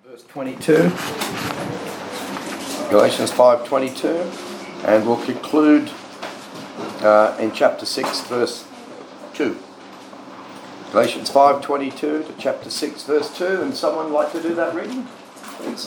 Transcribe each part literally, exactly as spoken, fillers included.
Verse twenty-two, Galatians five twenty-two, and we'll conclude uh, in chapter six, verse two. Galatians five twenty-two to chapter six, verse two, and someone like to do that reading, please?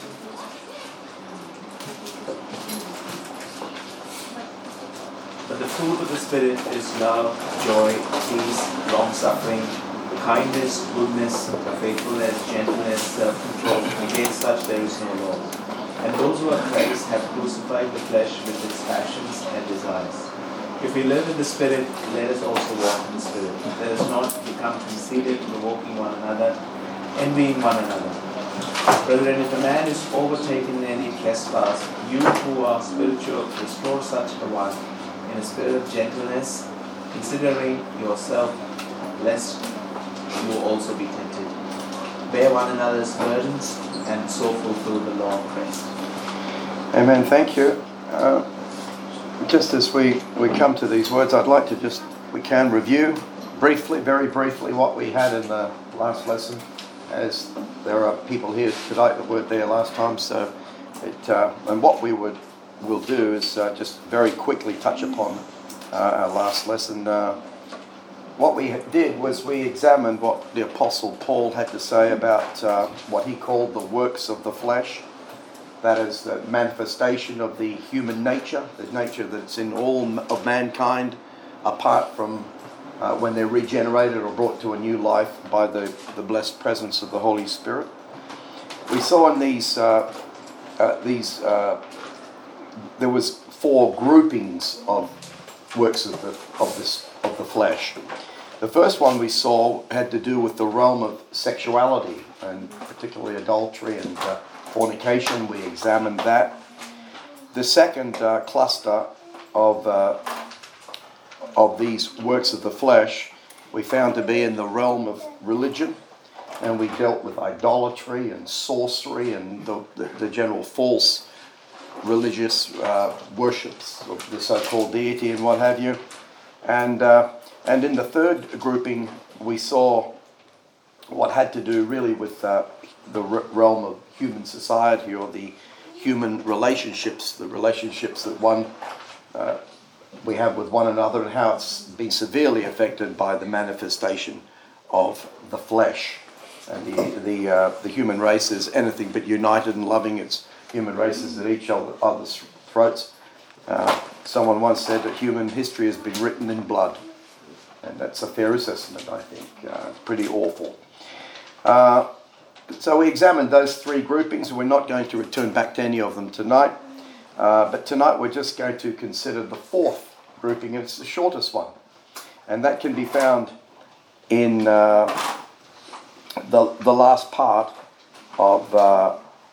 But the fruit of the Spirit is love, joy, peace, long-suffering, kindness, goodness, faithfulness, gentleness, self-control. Against such there is no law. And those who are Christ have crucified the flesh with its passions and desires. If we live in the Spirit, let us also walk in the Spirit. Let us not become conceited, provoking one another, envying one another. Brethren, if a man is overtaken in any trespass, you who are spiritual, restore such a one in a spirit of gentleness, considering yourself, lest you will also be tempted. Bear one another's burdens, and so fulfill the law of Christ. Amen. Thank you. Uh, just as we, we come to these words, I'd like to just, we can review briefly, very briefly, what we had in the last lesson, as there are people here today that weren't there last time. So, it, uh, and what we would will do is uh, just very quickly touch upon uh, our last lesson. Uh, What we did was we examined what the Apostle Paul had to say about uh, what he called the works of the flesh. That is the manifestation of the human nature, the nature that's in all of mankind, apart from uh, when they're regenerated or brought to a new life by the, the blessed presence of the Holy Spirit. We saw in these, uh, uh, these uh, there was four groupings of works of the, of this, of the flesh. The first one we saw had to do with the realm of sexuality, and particularly adultery and uh, fornication. We examined that. The second uh, cluster of uh, of these works of the flesh we found to be in the realm of religion, and we dealt with idolatry and sorcery and the, the, the general false religious uh, worships of the so-called deity and what have you. And uh, And in the third grouping, we saw what had to do really with uh, the realm of human society, or the human relationships, the relationships that one uh, we have with one another, and how it's been severely affected by the manifestation of the flesh. And the the uh, the human race is anything but united and loving its human races at each other's throats. Uh, someone once said that human history has been written in blood. And that's a fair assessment, I think. Uh, pretty awful. Uh, so we examined those three groupings, and we're not going to return back to any of them tonight. Uh, but tonight we're just going to consider the fourth grouping, and it's the shortest one. And that can be found in uh, the, the last part of, uh,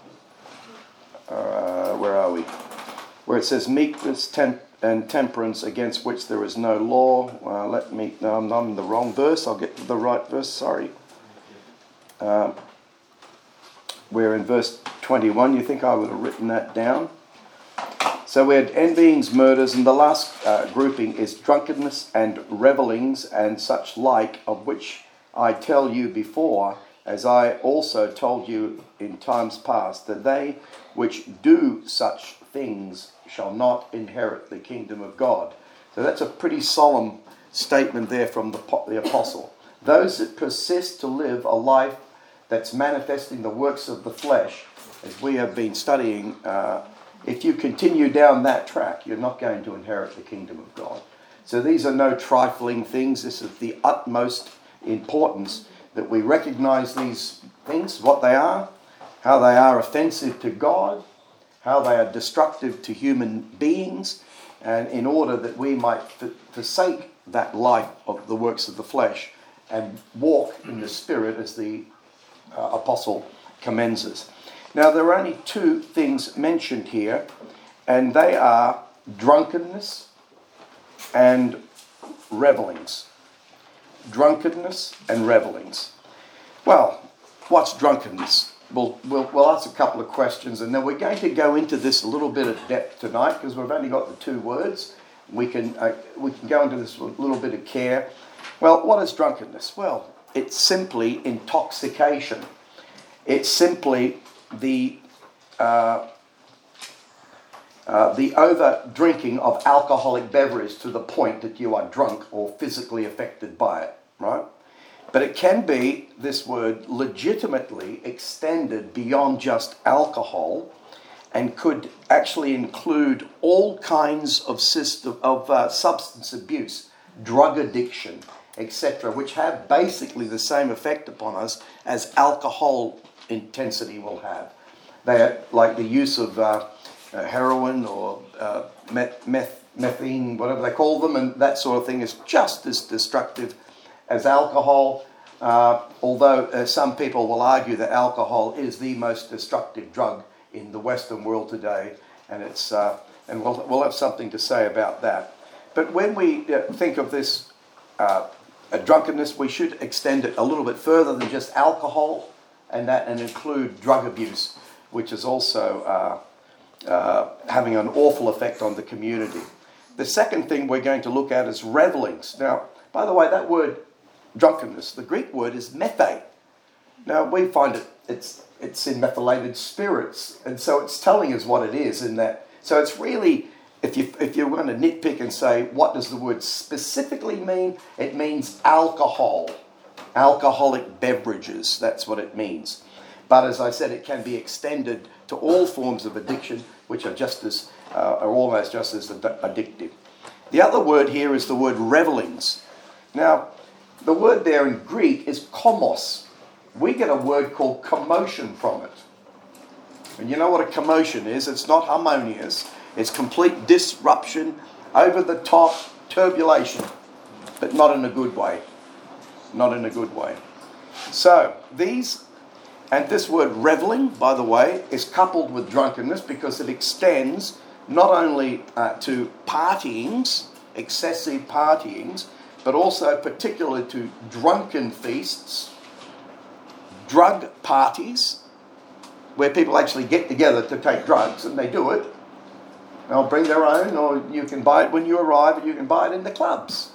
uh, where are we? Where it says meekness, temp- and temperance, against which there is no law. Uh, let me, no, I'm in the wrong verse. I'll get to the right verse, sorry. Uh, we're in verse twenty-one. You think I would have written that down? So we had envyings, murders, and the last uh, grouping is drunkenness and revellings and such like, of which I tell you before, as I also told you in times past, that they which do such things shall not inherit the kingdom of God. So that's a pretty solemn statement there from the, the apostle. Those that persist to live a life that's manifesting the works of the flesh, as we have been studying, uh, if you continue down that track, you're not going to inherit the kingdom of God. So these are no trifling things. This is the utmost importance that we recognize these things, what they are, how they are offensive to God, how they are destructive to human beings, and in order that we might forsake that life of the works of the flesh and walk in the Spirit as the uh, apostle commends us. Now, there are only two things mentioned here, and they are drunkenness and revellings. Drunkenness and revellings. Well, what's drunkenness? We'll, we'll, we'll ask a couple of questions, and then we're going to go into this a little bit of depth tonight, because we've only got the two words. We can uh, we can go into this with a little bit of care. Well, what is drunkenness? Well, it's simply intoxication. It's simply the uh, uh, the over drinking of alcoholic beverage to the point that you are drunk or physically affected by it, right? But it can be, this word, legitimately extended beyond just alcohol, and could actually include all kinds of system of uh, substance abuse, drug addiction, et cetera, which have basically the same effect upon us as alcohol intensity will have. They are like the use of uh, uh, heroin or uh, meth, meth, methane, whatever they call them, and that sort of thing is just as destructive as alcohol. Uh, although uh, some people will argue that alcohol is the most destructive drug in the Western world today, and it's uh, and we'll we'll have something to say about that. But when we uh, think of this uh, a drunkenness, we should extend it a little bit further than just alcohol, and that and include drug abuse, which is also uh, uh, having an awful effect on the community. The second thing we're going to look at is revelings. Now, by the way, that word drunkenness, the Greek word is methe. Now we find it it's it's in methylated spirits, and so it's telling us what it is in that. So it's really, if you if you're going to nitpick and say what does the word specifically mean, it means alcohol, alcoholic beverages. That's what it means. But as I said, it can be extended to all forms of addiction, which are just as uh, are almost just as ad- addictive. The other word here is the word revelings. Now, the word there in Greek is komos. We get a word called commotion from it. And you know what a commotion is? It's not harmonious. It's complete disruption, over the top, turbulation, but not in a good way. Not in a good way. So these, and this word reveling, by the way, is coupled with drunkenness because it extends not only uh, to partyings, excessive partyings, but also particularly to drunken feasts, drug parties, where people actually get together to take drugs, and they do it. They'll bring their own, or you can buy it when you arrive, and you can buy it in the clubs.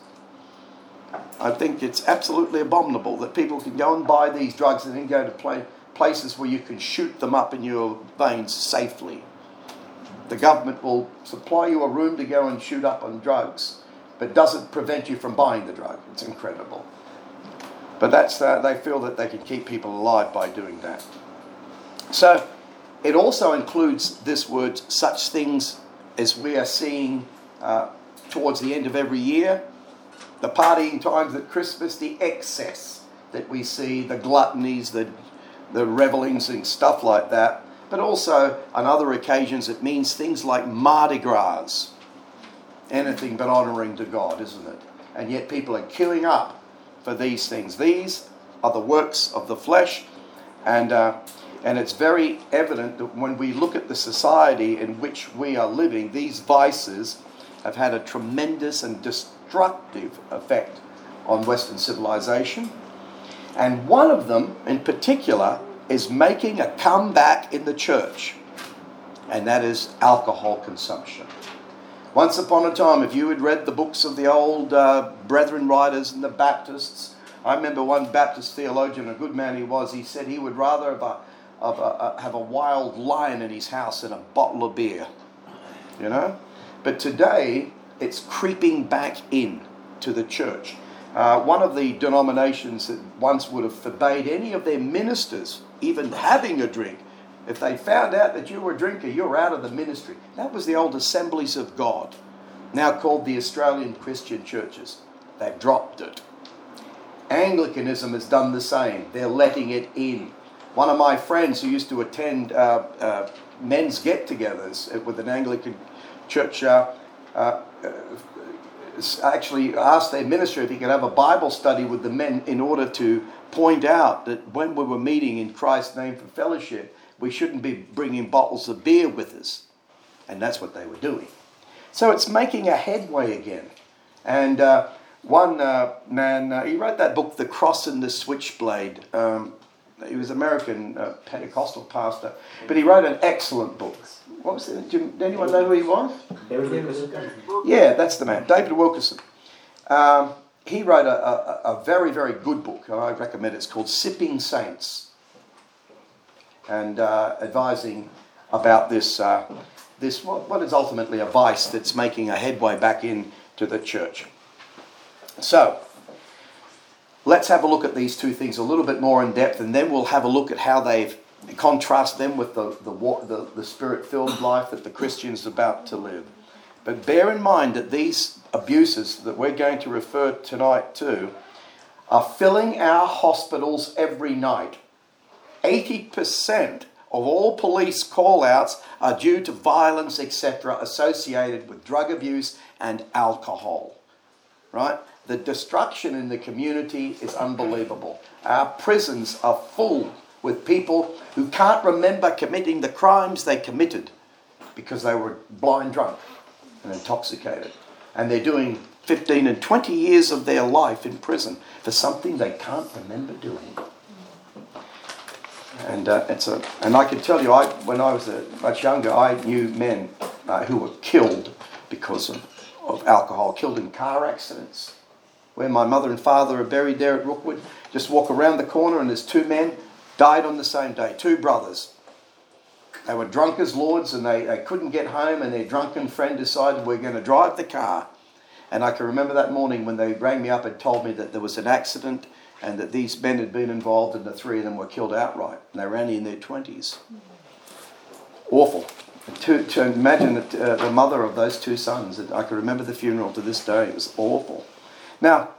I think it's absolutely abominable that people can go and buy these drugs and then go to play, places where you can shoot them up in your veins safely. The government will supply you a room to go and shoot up on drugs, but doesn't prevent you from buying the drug. It's incredible. But that's uh, they feel that they can keep people alive by doing that. So it also includes this word, such things as we are seeing uh, towards the end of every year. The partying times at Christmas, the excess that we see, the gluttonies, the, the revelings and stuff like that. But also on other occasions it means things like Mardi Gras. Anything but honouring to God, isn't it? And yet people are queuing up for these things. These are the works of the flesh, and uh, and it's very evident that when we look at the society in which we are living, these vices have had a tremendous and destructive effect on Western civilization. And one of them in particular is making a comeback in the church, and that is alcohol consumption. Once upon a time, if you had read the books of the old uh, Brethren writers and the Baptists, I remember one Baptist theologian, a good man he was, he said he would rather have a, of a, a, have a wild lion in his house than a bottle of beer. You know? But today, it's creeping back in to the church. Uh, one of the denominations that once would have forbade any of their ministers even having a drink. If they found out that you were a drinker, you're out of the ministry. That was the old Assemblies of God, now called the Australian Christian Churches. They've dropped it. Anglicanism has done the same. They're letting it in. One of my friends who used to attend uh, uh, men's get-togethers with an Anglican church uh, uh, actually asked their minister if he could have a Bible study with the men in order to point out that when we were meeting in Christ's name for fellowship, we shouldn't be bringing bottles of beer with us. And that's what they were doing. So it's making a headway again. And uh, one uh, man, uh, he wrote that book, The Cross and the Switchblade. Um, he was an American uh, Pentecostal pastor. But he wrote an excellent book. What was it? Do anyone know who he was? David Wilkerson. Yeah, that's the man, David Wilkerson. Um, he wrote a, a, a very, very good book. I recommend it. It's called Sipping Saints. and uh, advising about this, uh, this what, what is ultimately a vice that's making a headway back into the church. So, let's have a look at these two things a little bit more in depth, and then we'll have a look at how they've contrast them with the, the, the, the spirit-filled life that the Christian's about to live. But bear in mind that these abuses that we're going to refer tonight to are filling our hospitals every night. eighty percent of all police call-outs are due to violence, et cetera, associated with drug abuse and alcohol. Right? The destruction in the community is unbelievable. Our prisons are full with people who can't remember committing the crimes they committed because they were blind drunk and intoxicated. And they're doing fifteen and twenty years of their life in prison for something they can't remember doing. And uh, it's a, and I can tell you, I when I was uh, much younger, I knew men uh, who were killed because of, of alcohol, killed in car accidents. Where my mother and father are buried there at Rookwood, just walk around the corner and there's two men died on the same day, two brothers. They were drunk as lords and they, they couldn't get home, and their drunken friend decided, we're going to drive the car. And I can remember that morning when they rang me up and told me that there was an accident and that these men had been involved, and the three of them were killed outright. And they were only in their twenties. Awful. To, to imagine that, uh, the mother of those two sons, I can remember the funeral to this day. It was awful. Now,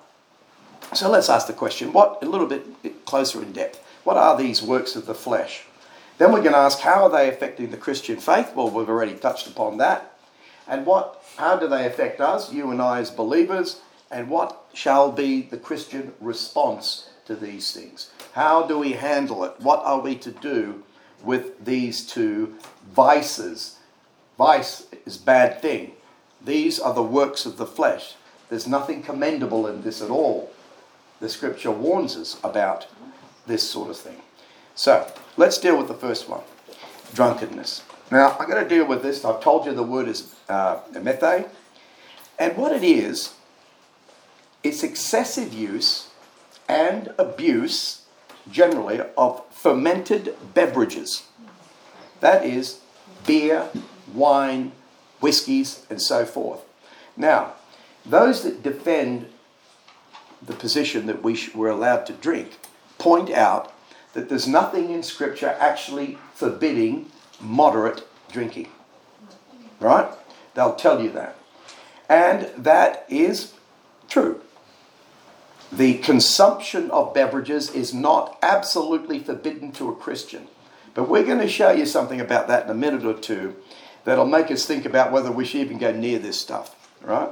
so let's ask the question, what, a little bit closer in depth, what are these works of the flesh? Then we're going to ask, how are they affecting the Christian faith? Well, we've already touched upon that. And what, how do they affect us, you and I as believers? And what shall be the Christian response to these things? How do we handle it? What are we to do with these two vices? Vice is bad thing. These are the works of the flesh. There's nothing commendable in this at all. The scripture warns us about this sort of thing. So, let's deal with the first one. Drunkenness. Now, I'm going to deal with this. I've told you the word is uh, methane. And what it is, it's excessive use and abuse, generally, of fermented beverages. That is, beer, wine, whiskies, and so forth. Now, those that defend the position that we sh- we're allowed to drink point out that there's nothing in Scripture actually forbidding moderate drinking. Right? They'll tell you that. And that is true. The consumption of beverages is not absolutely forbidden to a Christian. But we're going to show you something about that in a minute or two that'll make us think about whether we should even go near this stuff. Right?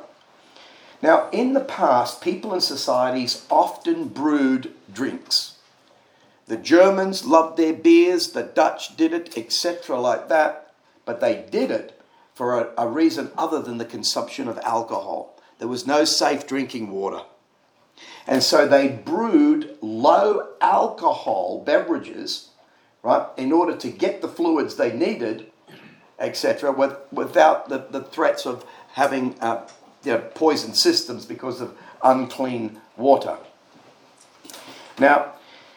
Now, in the past, people and societies often brewed drinks. The Germans loved their beers, the Dutch did it, et cetera like that. But they did it for a, a reason other than the consumption of alcohol. There was no safe drinking water. And so they brewed low alcohol beverages, right, in order to get the fluids they needed, et cetera, with, without the, the threats of having uh, you know, poison systems because of unclean water. Now,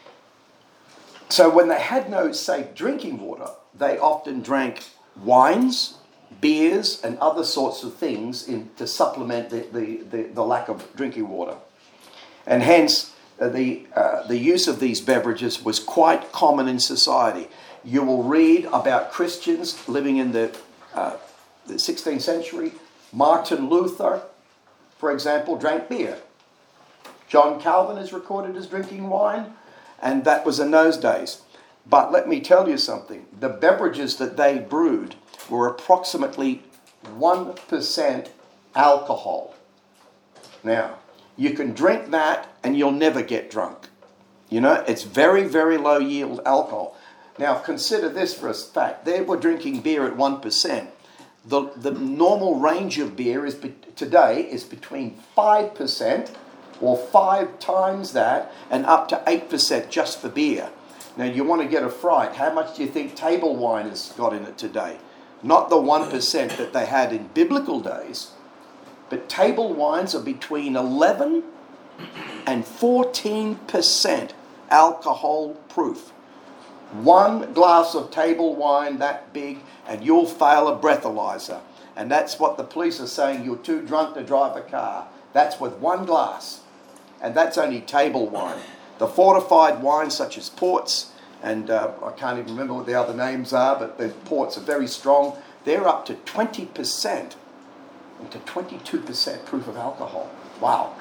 so when they had no safe drinking water, they often drank wines, beers, and other sorts of things in, to supplement the, the, the, the lack of drinking water. And hence, uh, the, uh, the use of these beverages was quite common in society. You will read about Christians living in the, uh, the sixteenth century. Martin Luther, for example, drank beer. John Calvin is recorded as drinking wine, and that was in those days. But let me tell you something. The beverages that they brewed were approximately one percent alcohol. Now, you can drink that and you'll never get drunk. You know, it's very, very low yield alcohol. Now, consider this for a fact. They were drinking beer at one percent. The, the normal range of beer is be, today is between five percent or five times that and up to eight percent just for beer. Now, you want to get a fright. How much do you think table wine has got in it today? Not the one percent that they had in biblical days, but table wines are between eleven and fourteen percent alcohol proof. One glass of table wine that big and you'll fail a breathalyzer. And that's what the police are saying, you're too drunk to drive a car. That's with one glass. And that's only table wine. The fortified wines such as ports, and uh, I can't even remember what the other names are, but the ports are very strong. They're up to twenty percent, to twenty-two percent proof of alcohol. Wow.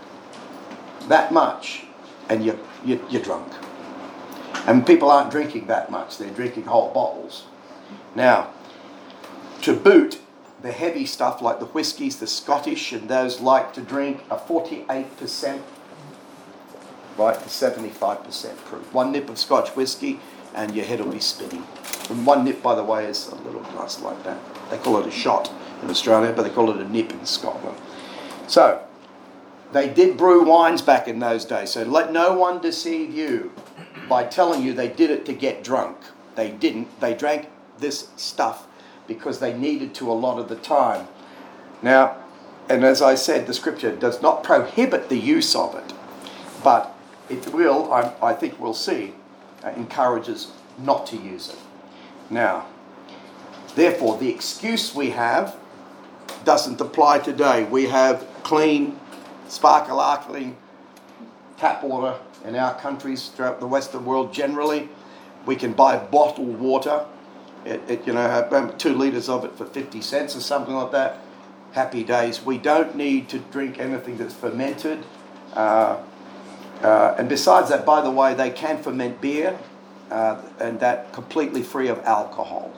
That much, and you're, you're, you're drunk. And people aren't drinking that much. They're drinking whole bottles. Now, to boot, the heavy stuff like the whiskies, the Scottish, and those like to drink are forty-eight percent, right, to seventy-five percent proof. One nip of Scotch whiskey and your head will be spinning. And one nip, by the way, is a little glass like that. They call it a shot in Australia, but they call it a nip in Scotland. So, they did brew wines back in those days. So let no one deceive you by telling you they did it to get drunk. They didn't. They drank this stuff because they needed to a lot of the time. Now, and as I said, the scripture does not prohibit the use of it, but it will, I, I think we'll see, uh, encourages not to use it. Now, therefore, the excuse we have doesn't apply today. We have clean, sparkling tap water in our countries throughout the Western world generally. We can buy bottled water. It, it, you know, um, two litres of it for fifty cents or something like that. Happy days. We don't need to drink anything that's fermented. Uh, uh, and besides that, by the way, they can ferment beer, uh, and that completely free of alcohol.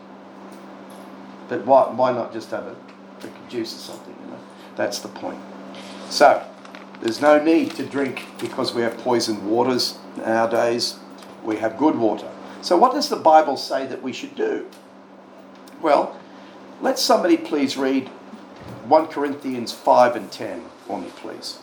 But why, why not just have a drink of juice or something, you know? That's the point. So, there's no need to drink because we have poisoned waters nowadays. We have good water. So what does the Bible say that we should do? Well, let somebody please read First Corinthians five and ten for me, please.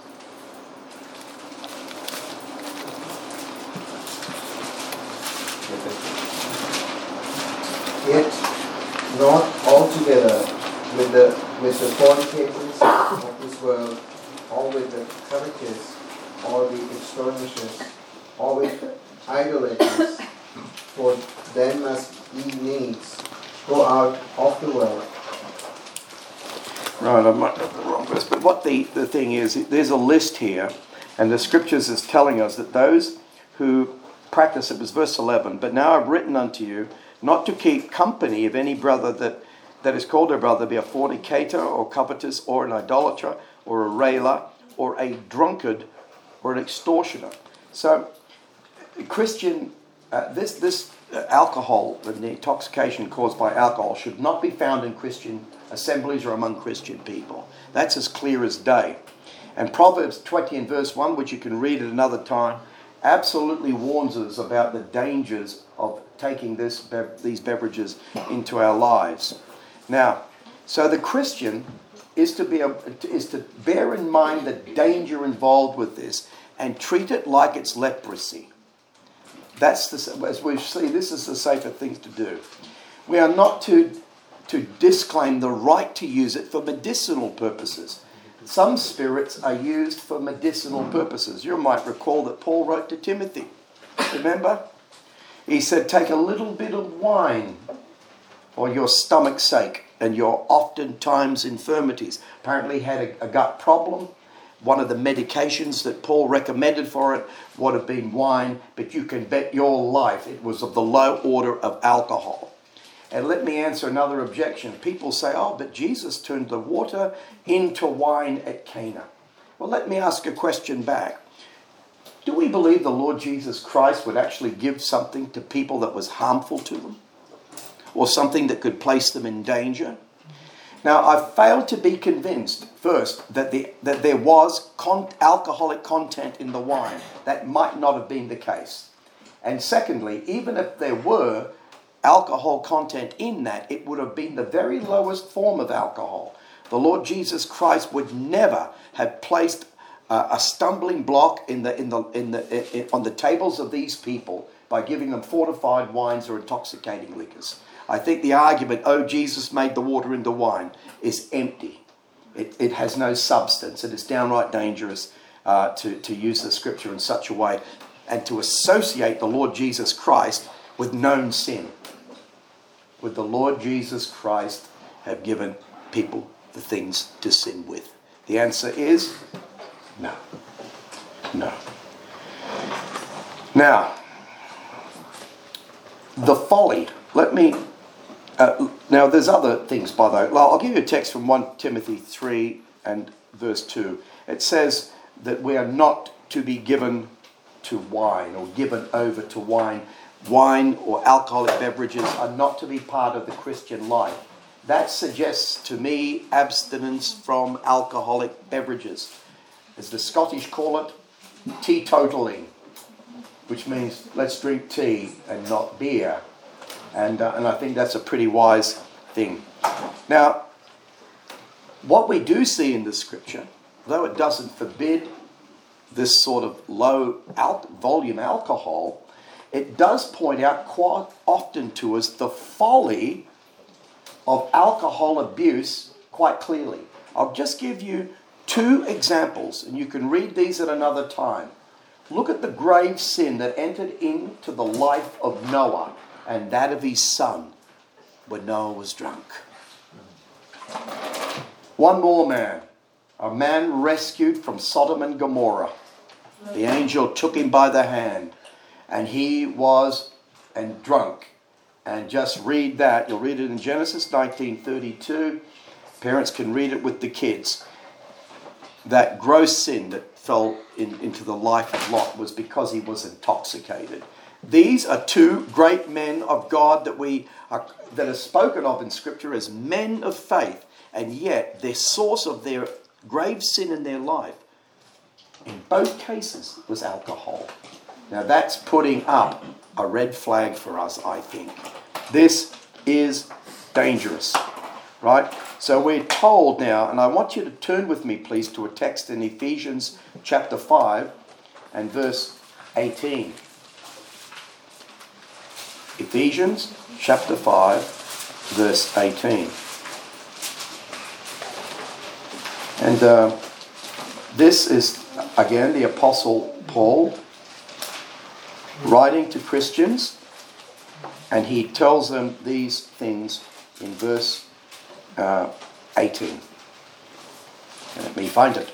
Yet not altogether with the with the fornicators of this world, or with the covetous, or the extortioners, or with idolaters, for then must ye needs go out of the world. Right, I might have the wrong verse, but what the, the thing is, there's a list here, and the scriptures is telling us that those who practice, it was verse eleven, but now I've written unto you not to keep company of any brother that, that is called a brother, be a fornicator, or covetous, or an idolater, or a railer, or a drunkard, or an extortioner. So, Christian, uh, this this uh, alcohol, the intoxication caused by alcohol, should not be found in Christian assemblies or among Christian people. That's as clear as day. And Proverbs twenty and verse one, which you can read at another time, absolutely warns us about the dangers of taking this bev- these beverages into our lives. Now, so the Christian is to be a, is to bear in mind the danger involved with this and treat it like it's leprosy. That's the, as we see, this is the safer thing to do. We are not to to disclaim the right to use it for medicinal purposes. Some spirits are used for medicinal purposes. You might recall that Paul wrote to Timothy. Remember? He said, take a little bit of wine for your stomach's sake and your oftentimes infirmities. Apparently he had a, a gut problem. One of the medications that Paul recommended for it would have been wine, but you can bet your life it was of the low order of alcohol. And let me answer another objection. People say, oh, but Jesus turned the water into wine at Cana. Well, let me ask a question back. Do we believe the Lord Jesus Christ would actually give something to people that was harmful to them? Or something that could place them in danger? Now, I've failed to be convinced, first, that, the, that there was con- alcoholic content in the wine. That might not have been the case. And secondly, even if there were alcohol content in that, it would have been the very lowest form of alcohol. The Lord Jesus Christ would never have placed uh, a stumbling block in the in the in the in, on the tables of these people by giving them fortified wines or intoxicating liquors. I think the argument, oh, Jesus made the water into wine, is empty. It it has no substance. It is downright dangerous uh, to to use the scripture in such a way and to associate the Lord Jesus Christ with known sin? Would the Lord Jesus Christ have given people the things to sin with? The answer is no. No. Now, the folly. Let me... Uh, now, there's other things, by the way. Well, I'll give you a text from First Timothy three and verse two. It says that we are not to be given to wine or given over to wine. Wine or alcoholic beverages are not to be part of the Christian life. That suggests to me abstinence from alcoholic beverages. As the Scottish call it, teetotaling, which means let's drink tea and not beer. And, uh, and I think that's a pretty wise thing. Now, what we do see in the scripture, though it doesn't forbid this sort of low al- volume alcohol, it does point out quite often to us the folly of alcohol abuse quite clearly. I'll just give you two examples, and you can read these at another time. Look at the grave sin that entered into the life of Noah and that of his son when Noah was drunk. One more man, a man rescued from Sodom and Gomorrah. The angel took him by the hand, and he was and drunk. And just read that. You'll read it in Genesis nineteen thirty-two. Parents can read it with the kids. That gross sin that fell in, into the life of Lot was because he was intoxicated. These are two great men of God that we are, that are spoken of in Scripture as men of faith, and yet their source of their grave sin in their life, in both cases, was alcohol. Now that's putting up a red flag for us, I think. This is dangerous, right? So we're told now, and I want you to turn with me, please, to a text in Ephesians chapter five and verse eighteen. Ephesians chapter five, verse eighteen. And uh, this is, again, the Apostle Paul writing to Christians, and he tells them these things in verse uh, eighteen. Let me find it.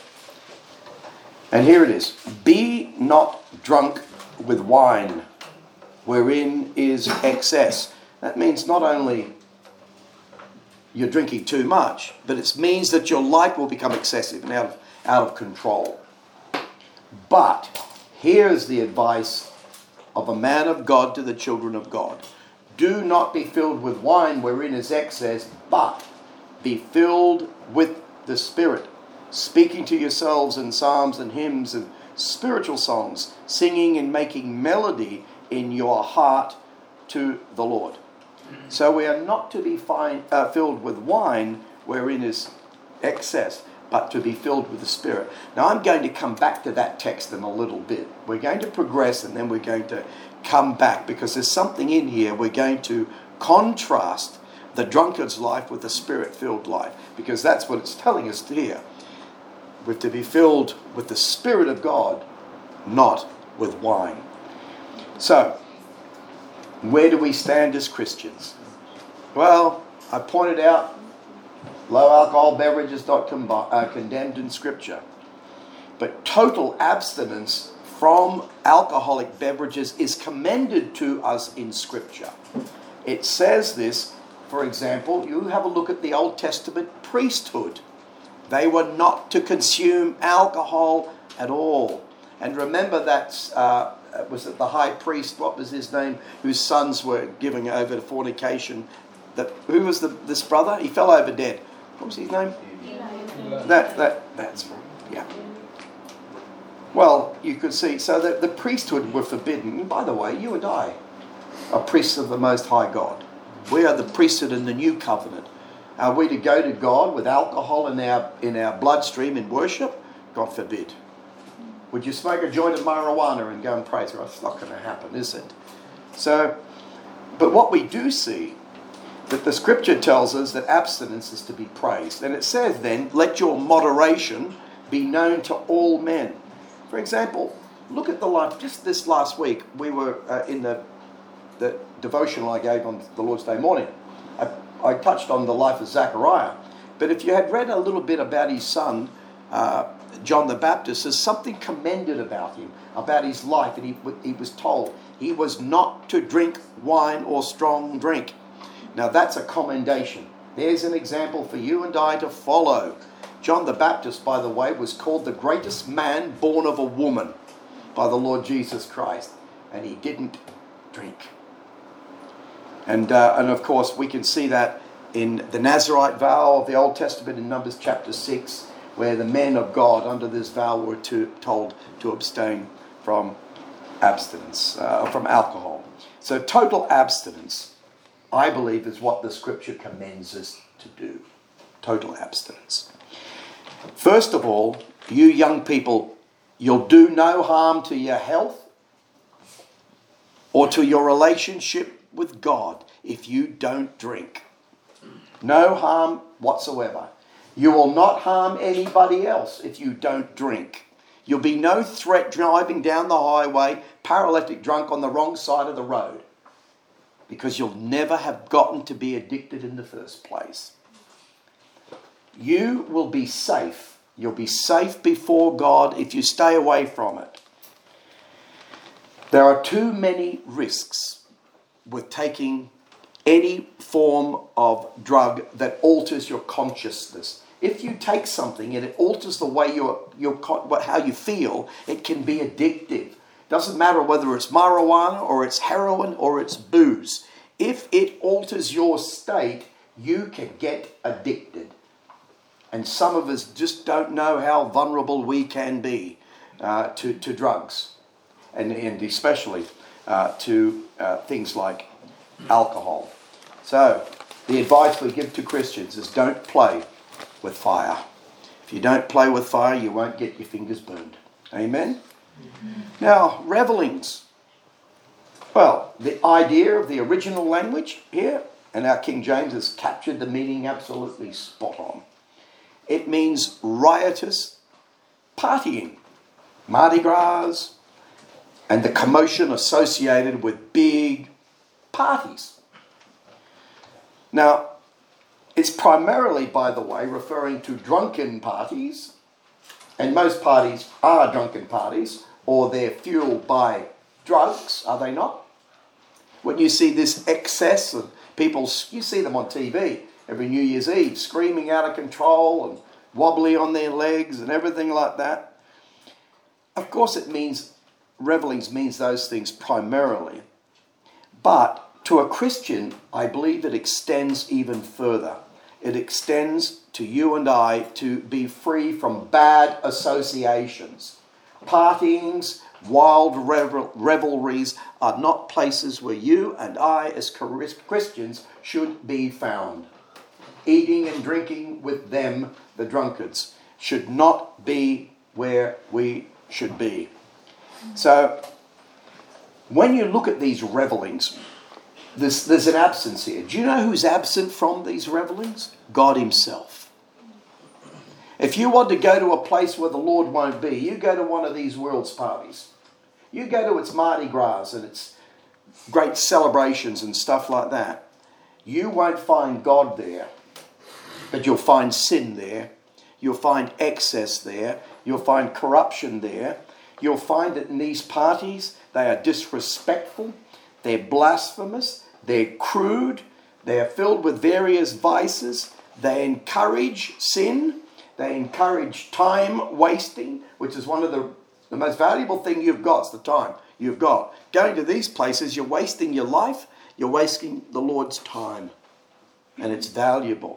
And here it is. Be not drunk with wine, wherein is excess. That means not only you're drinking too much, but it means that your life will become excessive and out of, out of control. But here's the advice of a man of God to the children of God. Do not be filled with wine wherein is excess, but be filled with the Spirit, speaking to yourselves in psalms and hymns and spiritual songs, singing and making melody in your heart to the Lord. So we are not to be fine, uh, filled with wine wherein is excess, but to be filled with the Spirit. Now I'm going to come back to that text in a little bit. We're going to progress and then we're going to come back, because there's something in here. We're going to contrast the drunkard's life with the Spirit-filled life, because that's what it's telling us here. We're to be filled with the Spirit of God, not with wine. So, where do we stand as Christians? Well, I pointed out low alcohol beverages not com- uh, condemned in Scripture. But total abstinence from alcoholic beverages is commended to us in Scripture. It says this, for example, you have a look at the Old Testament priesthood. They were not to consume alcohol at all. And remember that, uh, was it the high priest, what was his name, whose sons were giving over to fornication? That, who was the, this brother? He fell over dead. What was his name? That, that, that's, yeah. Well, you could see, so that the priesthood were forbidden. And by the way, you and I are priests of the Most High God. We are the priesthood in the new covenant. Are we to go to God with alcohol in our in our bloodstream in worship? God forbid. Would you smoke a joint of marijuana and go and praise God? It's not going to happen, is it? So, but what we do see, that the Scripture tells us that abstinence is to be praised. And it says then, let your moderation be known to all men. For example, look at the life, just this last week, we were uh, in the, the devotional I gave on the Lord's Day morning, I, I touched on the life of Zechariah. But if you had read a little bit about his son, uh, John the Baptist, there's something commended about him, about his life. And he, he was told he was not to drink wine or strong drink. Now that's a commendation. There's an example for you and I to follow. John the Baptist, by the way, was called the greatest man born of a woman by the Lord Jesus Christ. And he didn't drink. And, uh, and of course, we can see that in the Nazirite vow of the Old Testament in Numbers chapter six, where the men of God under this vow were to, told to abstain from abstinence, uh, from alcohol. So total abstinence, I believe, is what the scripture commends us to do. Total abstinence. First of all, you young people, you'll do no harm to your health or to your relationship with God if you don't drink. No harm whatsoever. You will not harm anybody else if you don't drink. You'll be no threat driving down the highway, paralytic drunk on the wrong side of the road, because you'll never have gotten to be addicted in the first place. You will be safe. You'll be safe before God if you stay away from it. There are too many risks with taking any form of drug that alters your consciousness. If you take something and it alters the way you're, you're, how you feel, it can be addictive. Doesn't matter whether it's marijuana or it's heroin or it's booze. If it alters your state, you can get addicted. And some of us just don't know how vulnerable we can be uh, to, to drugs. And, and especially uh, to uh, things like alcohol. So, the advice we give to Christians is don't play with fire. If you don't play with fire, you won't get your fingers burned. Amen? Mm-hmm. Now, revelings. Well, the idea of the original language here, and our King James has captured the meaning absolutely spot on. It means riotous partying, Mardi Gras, and the commotion associated with big parties. Now, it's primarily, by the way, referring to drunken parties, and most parties are drunken parties, or they're fueled by drugs, are they not? When you see this excess of people, you see them on T V every New Year's Eve, screaming out of control and wobbly on their legs and everything like that. Of course it means, revelings means those things primarily, but to a Christian, I believe it extends even further. It extends to you and I to be free from bad associations. Partyings, wild revel- revelries are not places where you and I as Christians should be found. Eating and drinking with them, the drunkards, should not be where we should be. So, when you look at these revelings, There's, there's an absence here. Do you know who's absent from these revelings? God himself. If you want to go to a place where the Lord won't be, you go to one of these world's parties. You go to its Mardi Gras and its great celebrations and stuff like that. You won't find God there, but you'll find sin there. You'll find excess there. You'll find corruption there. You'll find that in these parties, they are disrespectful. They're blasphemous, they're crude, they're filled with various vices, they encourage sin, they encourage time wasting, which is one of the, the most valuable thing you've got, is the time you've got. Going to these places, you're wasting your life, you're wasting the Lord's time, and it's valuable.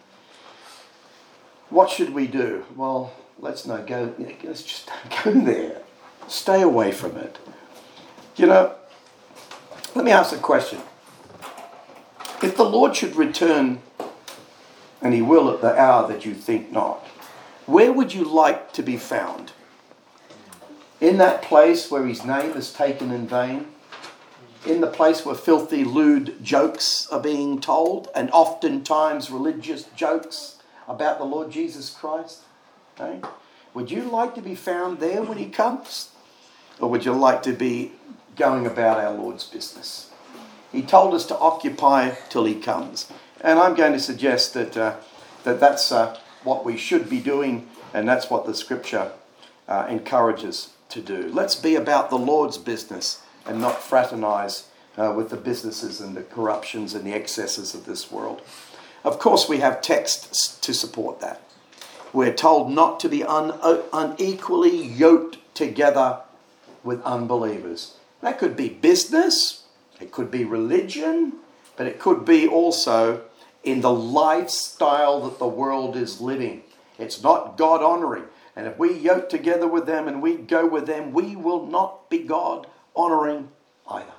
What should we do? Well, let's not go, let's just don't go there. Stay away from it. You know, let me ask a question. If the Lord should return, and he will at the hour that you think not, where would you like to be found? In that place where his name is taken in vain? In the place where filthy, lewd jokes are being told, and oftentimes religious jokes about the Lord Jesus Christ? Okay? Would you like to be found there when he comes? Or would you like to be going about our Lord's business? He told us to occupy till he comes. And I'm going to suggest that uh, that that's uh, what we should be doing, and that's what the scripture uh, encourages to do. Let's be about the Lord's business and not fraternize uh, with the businesses and the corruptions and the excesses of this world. Of course, we have texts to support that. We're told not to be un- unequally yoked together with unbelievers. That could be business, it could be religion, but it could be also in the lifestyle that the world is living. It's not God-honoring. And if we yoke together with them and we go with them, we will not be God-honoring either.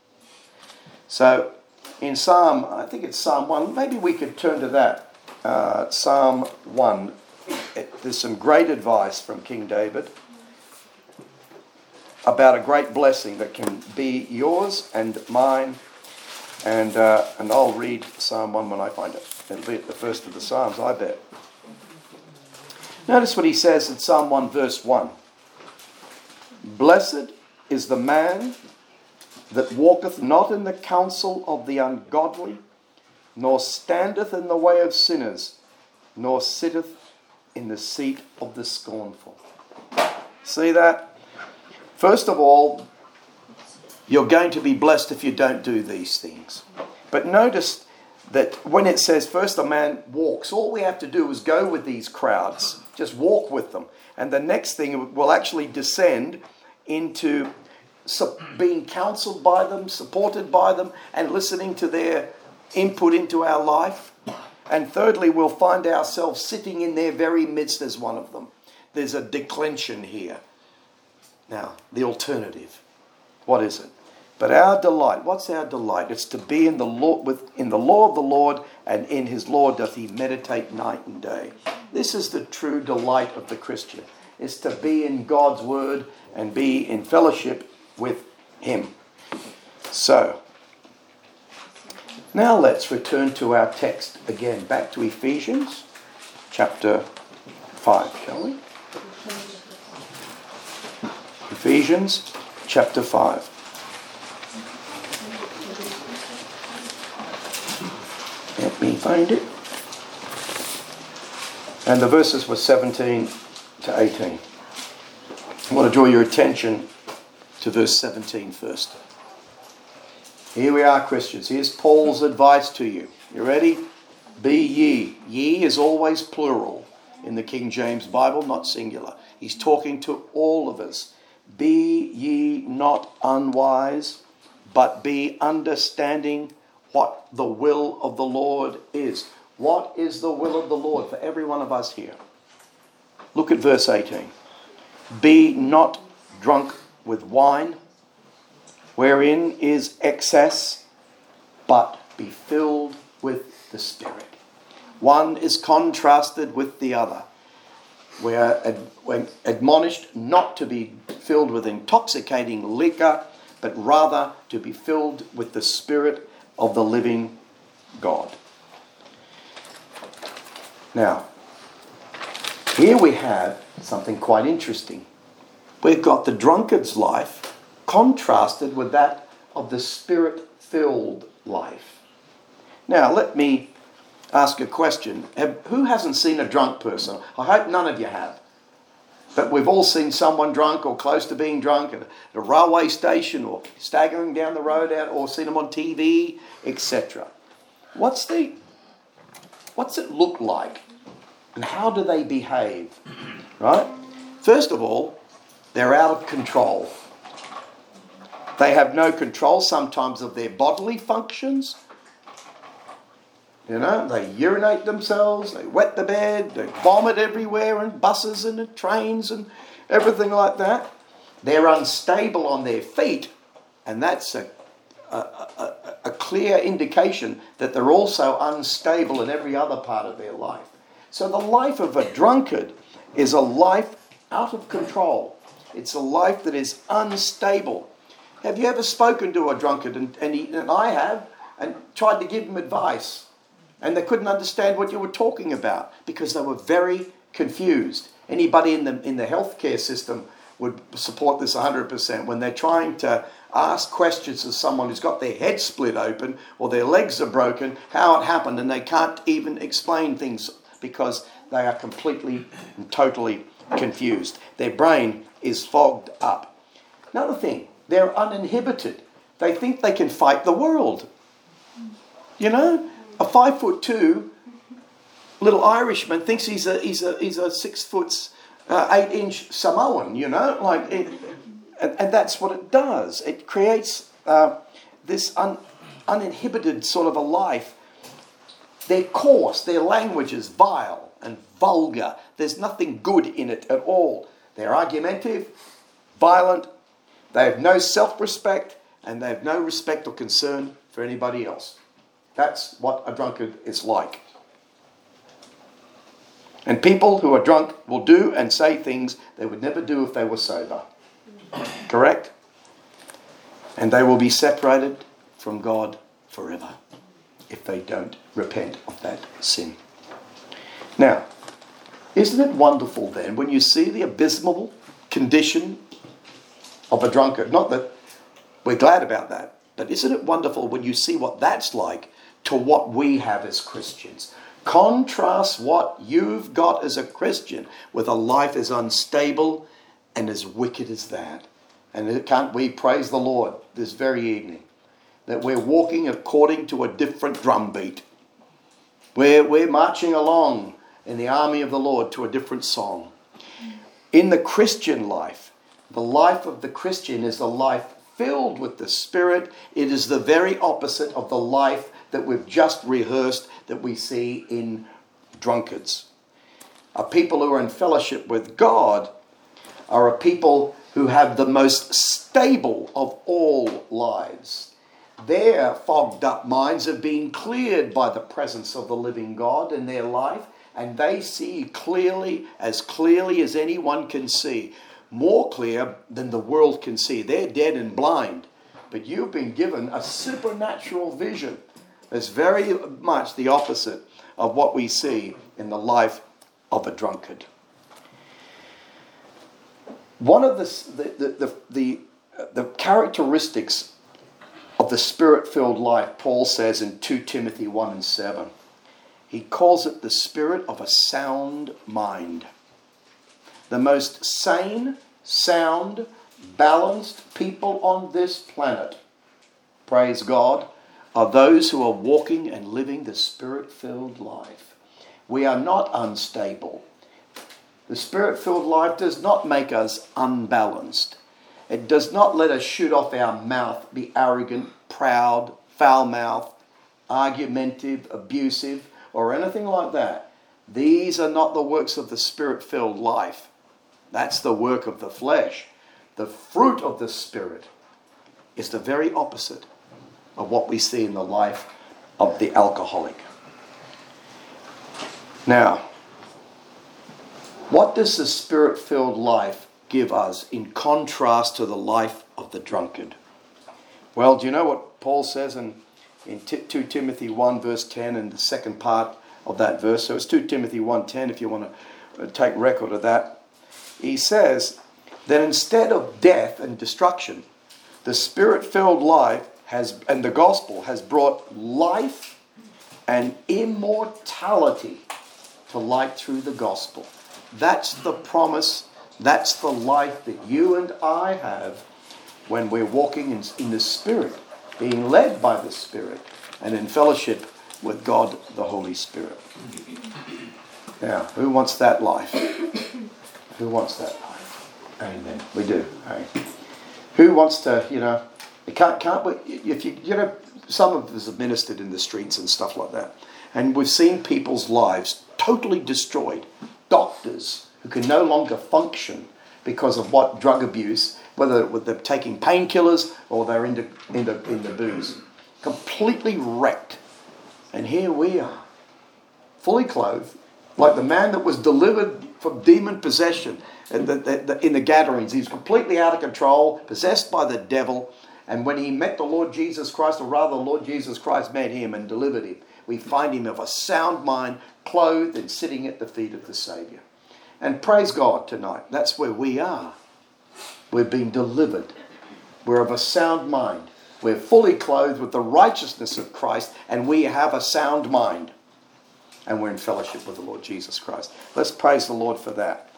So in Psalm, I think it's Psalm one, maybe we could turn to that. Uh, Psalm one. It, there's some great advice from King David about a great blessing that can be yours and mine. And uh, and I'll read Psalm one when I find it. It'll be at the first of the Psalms, I bet. Notice what he says in Psalm one verse one. Blessed is the man that walketh not in the counsel of the ungodly, nor standeth in the way of sinners, nor sitteth in the seat of the scornful. See that? First of all, you're going to be blessed if you don't do these things. But notice that when it says first a man walks, all we have to do is go with these crowds. Just walk with them. And the next thing will actually descend into being counseled by them, supported by them, and listening to their input into our life. And thirdly, we'll find ourselves sitting in their very midst as one of them. There's a declension here. Now, the alternative. What is it? But our delight, what's our delight? It's to be in the law, with, in the law of the Lord, and in his law doth he meditate night and day. This is the true delight of the Christian, is to be in God's word and be in fellowship with him. So, now let's return to our text again, back to Ephesians chapter five, shall we? Ephesians chapter five. Let me find it. And the verses were seventeen to eighteen. I want to draw your attention to verse seventeen first. Here we are, Christians. Here's Paul's advice to you. You ready? Be ye. Ye is always plural in the King James Bible, not singular. He's talking to all of us. Be ye not unwise, but be understanding what the will of the Lord is. What is the will of the Lord for every one of us here? Look at verse eighteen. Be not drunk with wine, wherein is excess, but be filled with the Spirit. One is contrasted with the other. We are ad- admonished not to be filled with intoxicating liquor, but rather to be filled with the Spirit of the living God. Now, here we have something quite interesting. We've got the drunkard's life contrasted with that of the Spirit-filled life. Now, let me ask a question. Have, who hasn't seen a drunk person? I hope none of you have. But we've all seen someone drunk or close to being drunk at a, a railway station or staggering down the road out, or seen them on T V, et cetera. What's the, what's it look like? And how do they behave? Right? First of all, they're out of control. They have no control sometimes of their bodily functions. You know, they urinate themselves, they wet the bed, they vomit everywhere in buses and in trains and everything like that. They're unstable on their feet, and that's a, a, a, a clear indication that they're also unstable in every other part of their life. So the life of a drunkard is a life out of control. It's a life that is unstable. Have you ever spoken to a drunkard, and, and, he, and I have, and tried to give him advice? And they couldn't understand what you were talking about because they were very confused. Anybody in the in the healthcare system would support this one hundred percent. When they're trying to ask questions of someone who's got their head split open or their legs are broken, how it happened, and they can't even explain things because they are completely and totally confused. Their brain is fogged up. Another thing, they're uninhibited. They think they can fight the world. You know, a five foot two little Irishman thinks he's a he's a he's a six foot uh, eight inch Samoan. You know, like, it, and, and that's what it does. It creates uh, this un, uninhibited sort of a life. They're coarse. Their language is vile and vulgar. There's nothing good in it at all. They're argumentative, violent. They have no self-respect, and they have no respect or concern for anybody else. That's what a drunkard is like. And people who are drunk will do and say things they would never do if they were sober. Correct? And they will be separated from God forever if they don't repent of that sin. Now, isn't it wonderful then when you see the abysmal condition of a drunkard? Not that we're glad about that, but isn't it wonderful when you see what that's like to what we have as Christians? Contrast what you've got as a Christian with a life as unstable and as wicked as that. And can't we praise the Lord this very evening that we're walking according to a different drumbeat. We're, we're marching along in the army of the Lord to a different song. In the Christian life, the life of the Christian is a life filled with the Spirit. It is the very opposite of the life that we've just rehearsed that we see in drunkards. A people who are in fellowship with God are a people who have the most stable of all lives. Their fogged up minds have been cleared by the presence of the living God in their life, and they see clearly, as clearly as anyone can see. More clear than the world can see. They're dead and blind, but you've been given a supernatural vision. It's very much the opposite of what we see in the life of a drunkard. One of the, the, the, the, the characteristics of the Spirit-filled life, Paul says in Second Timothy one and seven, he calls it the spirit of a sound mind. The most sane, sound, balanced people on this planet, praise God, are those who are walking and living the Spirit-filled life. We are not unstable. The Spirit-filled life does not make us unbalanced. It does not let us shoot off our mouth, be arrogant, proud, foul-mouthed, argumentative, abusive, or anything like that. These are not the works of the Spirit-filled life. That's the work of the flesh. The fruit of the Spirit is the very opposite of what we see in the life of the alcoholic. Now, what does the Spirit-filled life give us in contrast to the life of the drunkard? Well, do you know what Paul says in, in Second Timothy one verse ten and the second part of that verse? So it's Second Timothy one ten if you want to take record of that. He says that instead of death and destruction, the Spirit-filled life has, and the gospel has brought life and immortality to light through the gospel. That's the promise. That's the life that you and I have when we're walking in, in the Spirit, being led by the Spirit and in fellowship with God, the Holy Spirit. Now, who wants that life? Who wants that life? Amen. We do. Hey. Who wants to, you know, can't, can't we, if you, you know, some of us have ministered in the streets and stuff like that, and we've seen people's lives totally destroyed. Doctors who can no longer function because of what drug abuse, whether they're taking painkillers or they're into, into, into booze. Completely wrecked. And here we are, fully clothed, like the man that was delivered from demon possession in the, the, the, in the gatherings. He was completely out of control, possessed by the devil. And when he met the Lord Jesus Christ, or rather the Lord Jesus Christ met him and delivered him, we find him of a sound mind, clothed and sitting at the feet of the Saviour. And praise God tonight, that's where we are. We've been delivered. We're of a sound mind. We're fully clothed with the righteousness of Christ, and we have a sound mind. And we're in fellowship with the Lord Jesus Christ. Let's praise the Lord for that.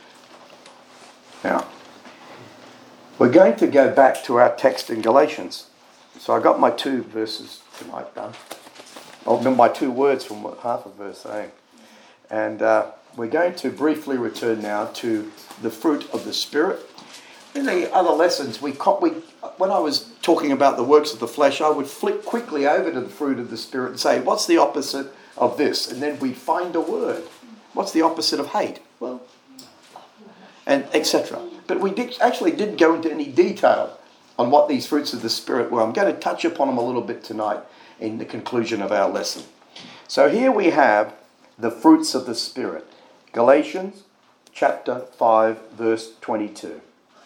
Now, we're going to go back to our text in Galatians. So I got my two verses tonight done. I'll remember my two words from what half a verse saying. And uh, we're going to briefly return now to the fruit of the Spirit. In the other lessons, we, we when I was talking about the works of the flesh, I would flick quickly over to the fruit of the Spirit and say, what's the opposite of this? And then we'd find a word. What's the opposite of hate? Well, and et cetera. But we did, actually didn't go into any detail on what these fruits of the Spirit were. I'm going to touch upon them a little bit tonight in the conclusion of our lesson. So here we have the fruits of the Spirit. Galatians chapter five, verse twenty-two.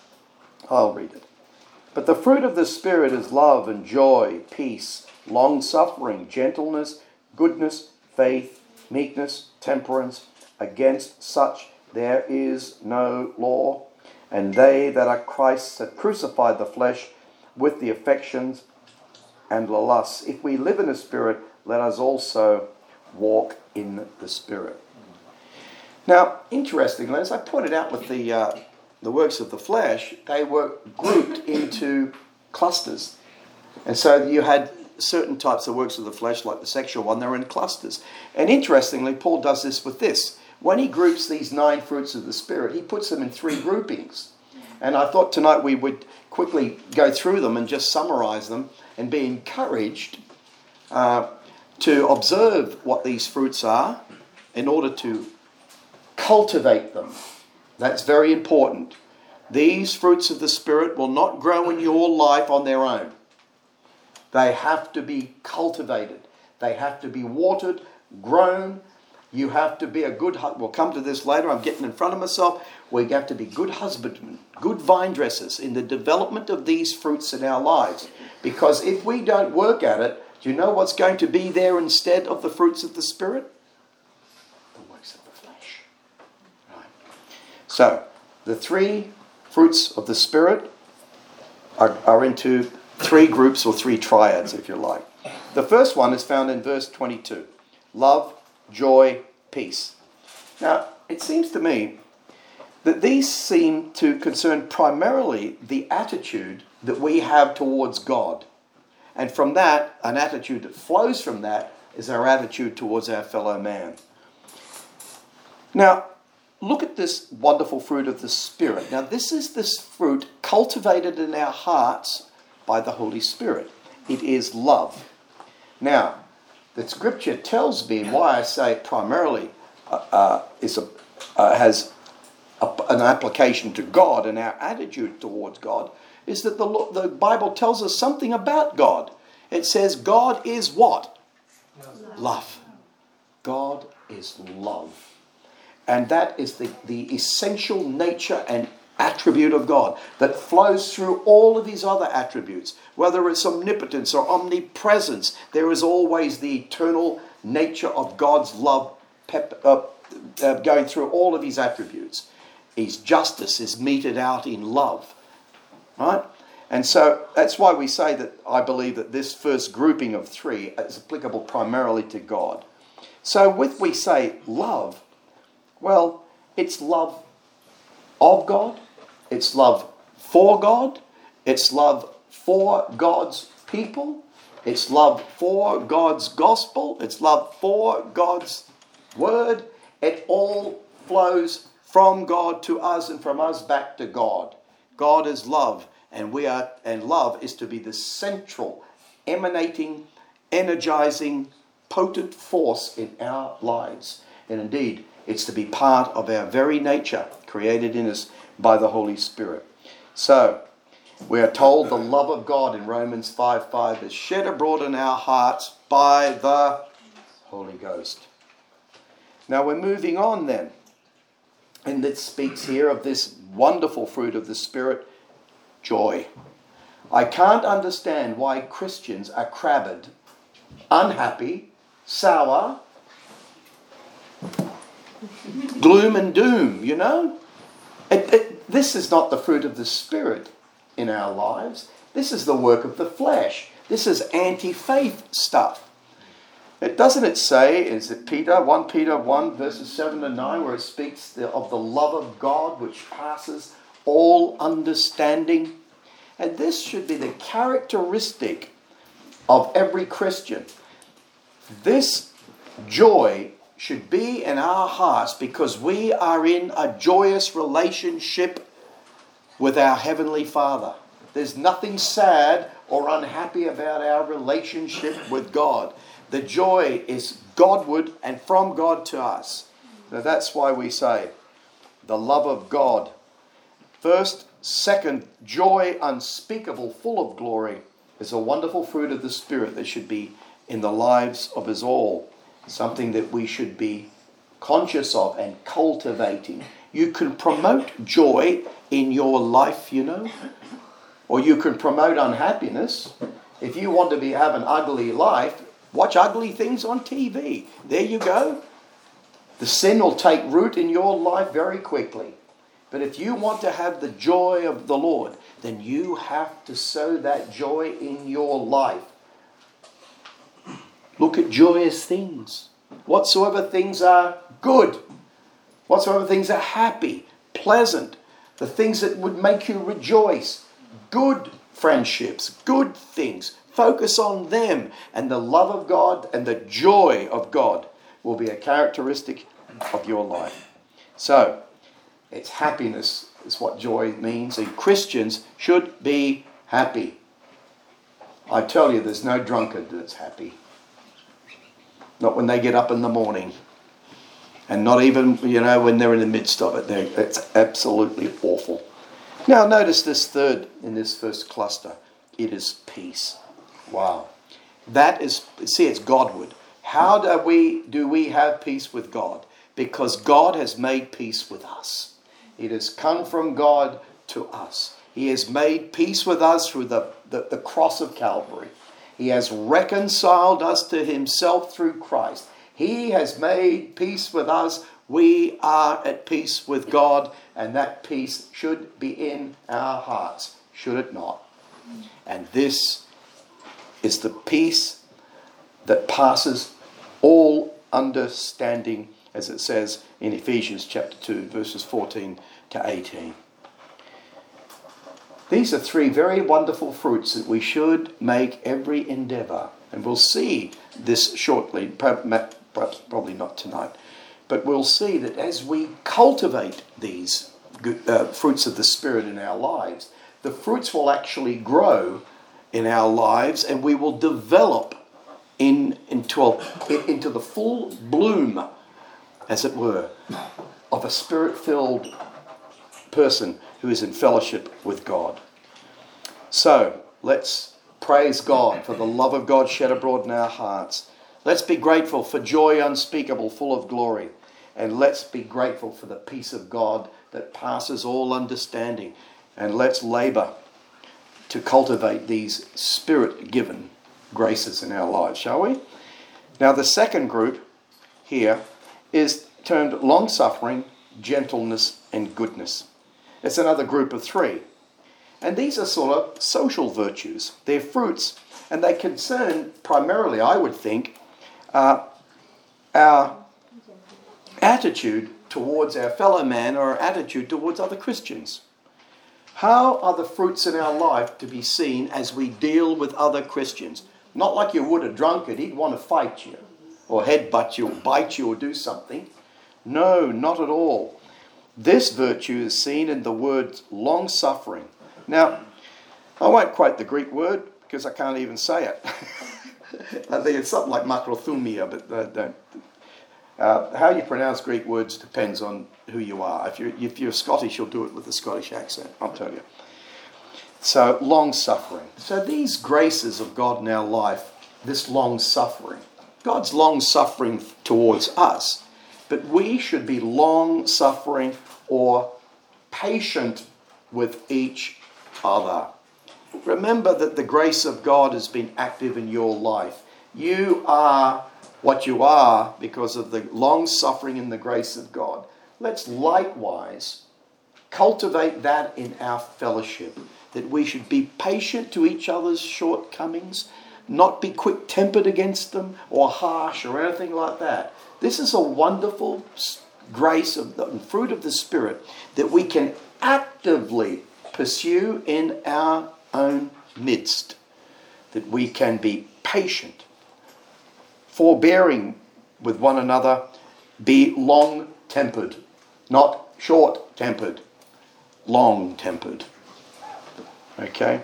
I'll read it. But the fruit of the Spirit is love and joy, peace, long-suffering, gentleness, goodness, faith, meekness, temperance. Against such there is no law. And they that are Christ's have crucified the flesh with the affections and the lusts. If we live in the Spirit, let us also walk in the Spirit. Now, interestingly, as I pointed out with the uh, the works of the flesh, they were grouped into clusters. And so you had certain types of works of the flesh, like the sexual one, they were in clusters. And interestingly, Paul does this with this. When he groups these nine fruits of the Spirit, he puts them in three groupings. And I thought tonight we would quickly go through them and just summarize them and be encouraged uh, to observe what these fruits are in order to cultivate them. That's very important. These fruits of the Spirit will not grow in your life on their own. They have to be cultivated. They have to be watered, grown. You have to be a good husband. We'll come to this later. I'm getting in front of myself. We have to be good husbandmen, good vine dressers in the development of these fruits in our lives. Because if we don't work at it, do you know what's going to be there instead of the fruits of the Spirit? The works of the flesh. Right. So, the three fruits of the Spirit are, are into three groups or three triads, if you like. The first one is found in verse twenty-two. Love, joy, peace. Now, it seems to me that these seem to concern primarily the attitude that we have towards God. And from that, an attitude that flows from that is our attitude towards our fellow man. Now, look at this wonderful fruit of the Spirit. Now, this is this fruit cultivated in our hearts by the Holy Spirit. It is love. Now, the Scripture tells me why I say it primarily uh, uh, is a, uh, has a, an application to God and our attitude towards God, is that the, the Bible tells us something about God. It says God is what? Love. Love. God is love. And that is the, the essential nature and attribute of God that flows through all of his other attributes. Whether it's omnipotence or omnipresence, there is always the eternal nature of God's love pep, uh, uh, going through all of his attributes. His justice is meted out in love. Right? And so that's why we say that I believe that this first grouping of three is applicable primarily to God. So with we say love, well, it's love of God, it's love for God, it's love for God's people, it's love for God's gospel, it's love for God's word. It all flows from God to us and from us back to God. God is love, and we are, and love is to be the central, emanating, energizing, potent force in our lives. And indeed, it's to be part of our very nature, created in us by the Holy Spirit. So, we are told the love of God in Romans five five is shed abroad in our hearts by the Holy Ghost. Now we're moving on then. And it speaks here of this wonderful fruit of the Spirit, joy. I can't understand why Christians are crabbed, unhappy, sour, gloom and doom, you know? It, it, this is not the fruit of the Spirit in our lives. This is the work of the flesh. This is anti-faith stuff. It doesn't it say, is it Peter, First Peter one verses seven and nine, where it speaks the, of the love of God which passes all understanding? And this should be the characteristic of every Christian. This joy should be in our hearts because we are in a joyous relationship with our Heavenly Father. There's nothing sad or unhappy about our relationship with God. The joy is Godward and from God to us. So that's why we say the love of God. First, second, joy unspeakable, full of glory, is a wonderful fruit of the Spirit that should be in the lives of us all. Something that we should be conscious of and cultivating. You can promote joy in your life, you know, or you can promote unhappiness. If you want to be have an ugly life, watch ugly things on T V. There you go. The sin will take root in your life very quickly. But if you want to have the joy of the Lord, then you have to sow that joy in your life. Look at joyous things. Whatsoever things are good, whatsoever things are happy, pleasant, the things that would make you rejoice, good friendships, good things. Focus on them, and the love of God and the joy of God will be a characteristic of your life. So, it's happiness is what joy means, and Christians should be happy. I tell you, there's no drunkard that's happy. Not when they get up in the morning. And not even, you know, when they're in the midst of it. They're, it's absolutely awful. Now, notice this third in this first cluster. It is peace. Wow. That is, see, it's Godward. How do we, do we have peace with God? Because God has made peace with us. It has come from God to us. He has made peace with us through the, the, the cross of Calvary. He has reconciled us to himself through Christ. He has made peace with us. We are at peace with God, and that peace should be in our hearts, should it not? And this is the peace that passes all understanding, as it says in Ephesians chapter two, verses fourteen to eighteen. These are three very wonderful fruits that we should make every endeavour. And we'll see this shortly, perhaps probably not tonight. But we'll see that as we cultivate these uh, fruits of the Spirit in our lives, the fruits will actually grow in our lives, and we will develop in, into, a, into the full bloom, as it were, of a Spirit-filled person who is in fellowship with God. So, let's praise God for the love of God shed abroad in our hearts. Let's be grateful for joy unspeakable, full of glory. And let's be grateful for the peace of God that passes all understanding. And let's labour to cultivate these Spirit-given graces in our lives, shall we? Now, the second group here is termed long-suffering, gentleness, and goodness. It's another group of three. And these are sort of social virtues. They're fruits, and they concern primarily, I would think, uh, our attitude towards our fellow man or our attitude towards other Christians. How are the fruits in our life to be seen as we deal with other Christians? Not like you would a drunkard. He'd want to fight you or headbutt you or bite you or do something. No, not at all. This virtue is seen in the word long-suffering. Now, I won't quote the Greek word because I can't even say it. I think it's something like makrothumia, but uh, don't. Uh, how you pronounce Greek words depends on who you are. If you're, if you're Scottish, you'll do it with a Scottish accent, I'll tell you. So, long-suffering. So these graces of God in our life, this long-suffering, God's long-suffering towards us, but we should be long-suffering or patient with each other. Remember that the grace of God has been active in your life. You are what you are because of the long suffering and the grace of God. Let's likewise cultivate that in our fellowship, that we should be patient to each other's shortcomings, not be quick-tempered against them or harsh or anything like that. This is a wonderful grace of the fruit of the Spirit that we can actively pursue in our own midst, that we can be patient, forbearing with one another, be long-tempered, not short-tempered, long-tempered. Okay?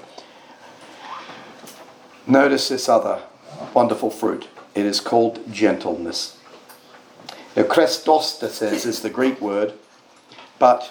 Notice this other wonderful fruit. It is called gentleness. Now, Christos says is the Greek word, but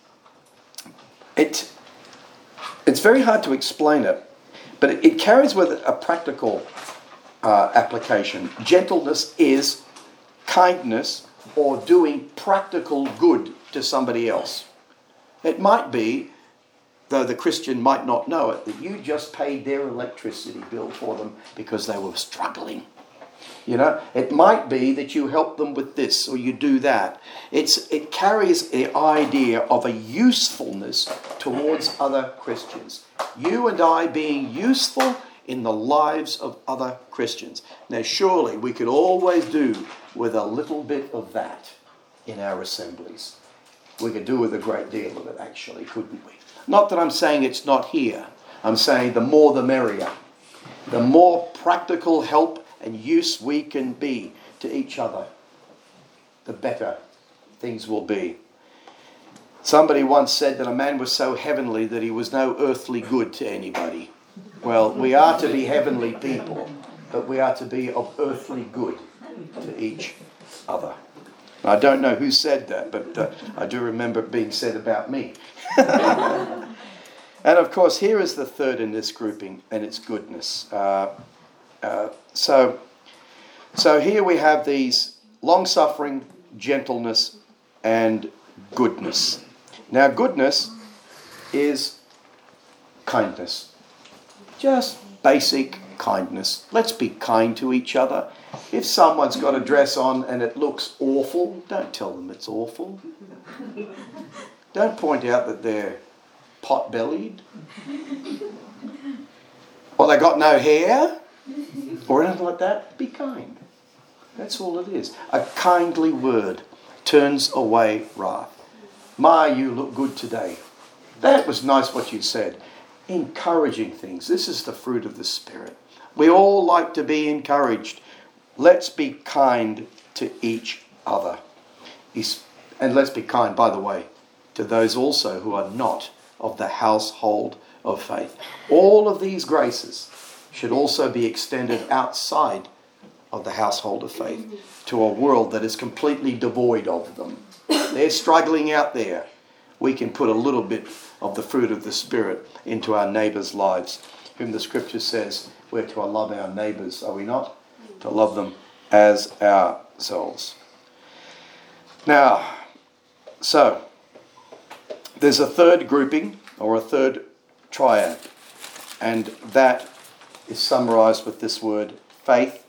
it it's very hard to explain it, but it, it carries with it a practical uh, application. Gentleness is kindness or doing practical good to somebody else. It might be, though the Christian might not know it, that you just paid their electricity bill for them because they were struggling. You know, it might be that you help them with this or you do that. It's it carries the idea of a usefulness towards other Christians. You and I being useful in the lives of other Christians. Now, surely we could always do with a little bit of that in our assemblies. We could do with a great deal of it, actually, couldn't we? Not that I'm saying it's not here. I'm saying the more the merrier. The more practical help and use we can be to each other, the better things will be. Somebody once said that a man was so heavenly that he was no earthly good to anybody. Well, we are to be heavenly people, but we are to be of earthly good to each other. I don't know who said that, but uh, I do remember it being said about me. And of course, here is the third in this grouping, and it's goodness. Uh, uh, so, so here we have these long-suffering, gentleness, and goodness. Now, goodness is kindness. Just basic kindness. Let's be kind to each other. If someone's got a dress on and it looks awful, don't tell them it's awful. Don't point out that they're pot-bellied. Or they got no hair. Or anything like that. Be kind. That's all it is. A kindly word turns away wrath. Ma, you look good today. That was nice what you said. Encouraging things. This is the fruit of the Spirit. We all like to be encouraged. Let's be kind to each other. And let's be kind, by the way, to those also who are not of the household of faith. All of these graces should also be extended outside of the household of faith to a world that is completely devoid of them. They're struggling out there. We can put a little bit of the fruit of the Spirit into our neighbours' lives, whom the Scripture says we're to love our neighbours, are we not? To love them as ourselves. Now, so, there's a third grouping, or a third triad, and that is summarised with this word, faith,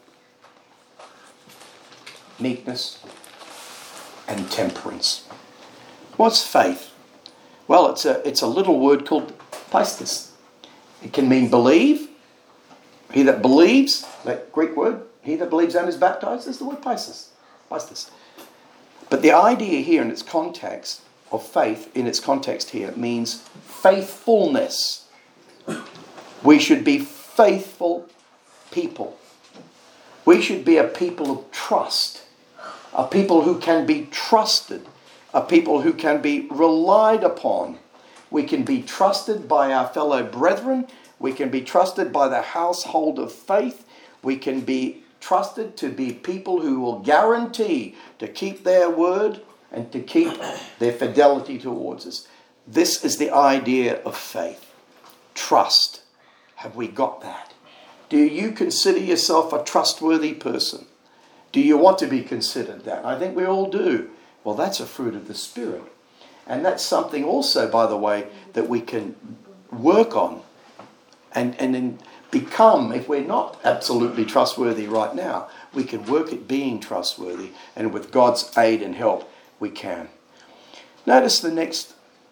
meekness, and temperance. What's faith? Well, it's a it's a little word called pistis. It can mean believe. He that believes, that Greek word, he that believes and is baptized, is the word pistis. Pistis. But the idea here in its context of faith, in its context here, means faithfulness. We should be faithful people. We should be a people of trust. A people who can be trusted. A people who can be relied upon. We can be trusted by our fellow brethren. We can be trusted by the household of faith. We can be trusted to be people who will guarantee to keep their word and to keep their fidelity towards us. This is the idea of faith. Trust. Have we got that? Do you consider yourself a trustworthy person? Do you want to be considered that? I think we all do. Well, that's a fruit of the Spirit. And that's something also, by the way, that we can work on and, and then become, if we're not absolutely trustworthy right now, we can work at being trustworthy. And with God's aid and help, we can. Notice the next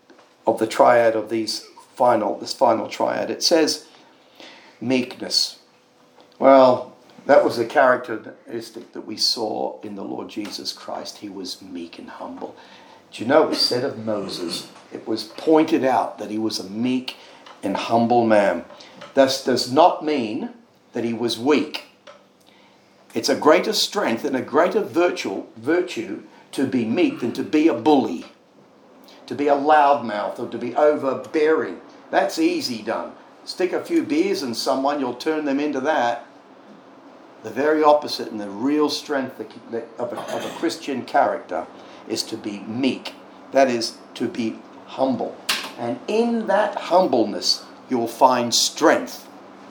of the triad of these final, this final triad. It says meekness. Well, that was a characteristic that we saw in the Lord Jesus Christ. He was meek and humble. Do you know it was said of Moses? It was pointed out that he was a meek and humble man. This does not mean that he was weak. It's a greater strength and a greater virtue, virtue to be meek than to be a bully, to be a loudmouth, or to be overbearing. That's easy done. Stick a few beers in someone, you'll turn them into that. The very opposite, and the real strength of a, of a Christian character is to be meek. That is, to be humble. And in that humbleness, you'll find strength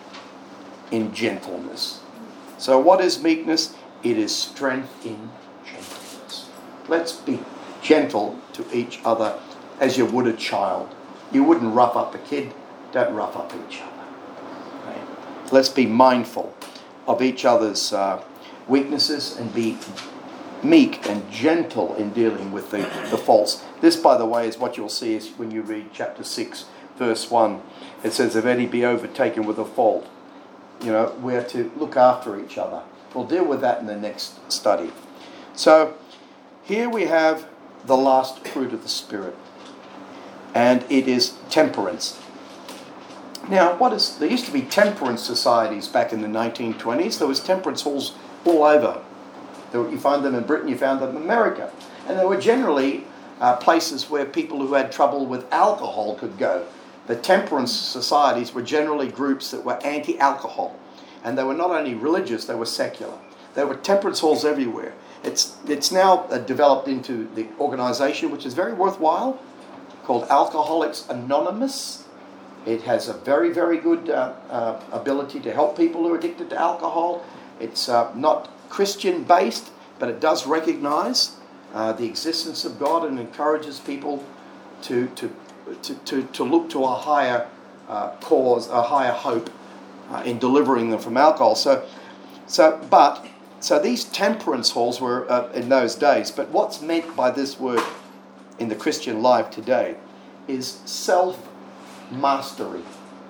in gentleness. So what is meekness? It is strength in gentleness. Let's be gentle to each other as you would a child. You wouldn't rough up a kid. Don't rough up each other. Right? Let's be mindful of each other's uh, weaknesses and be meek and gentle in dealing with the, the faults. This, by the way, is what you'll see is when you read chapter six, verse one. It says, if any be overtaken with a fault, you know, we're to look after each other. We'll deal with that in the next study. So, here we have the last fruit of the Spirit, and it is temperance. Now, what is, there used to be temperance societies back in the nineteen twenties. There was temperance halls all over. There, you find them in Britain, you found them in America. And they were generally uh, places where people who had trouble with alcohol could go. The temperance societies were generally groups that were anti-alcohol. And they were not only religious, they were secular. There were temperance halls everywhere. It's, it's now uh, developed into the organisation, which is very worthwhile, called Alcoholics Anonymous. It has a very, very good uh, uh, ability to help people who are addicted to alcohol. It's uh, not Christian-based, but it does recognise uh, the existence of God and encourages people to to to to, to look to a higher uh, cause, a higher hope uh, in delivering them from alcohol. So, so, but so these temperance halls were uh, in those days. But what's meant by this word in the Christian life today is self-mastery.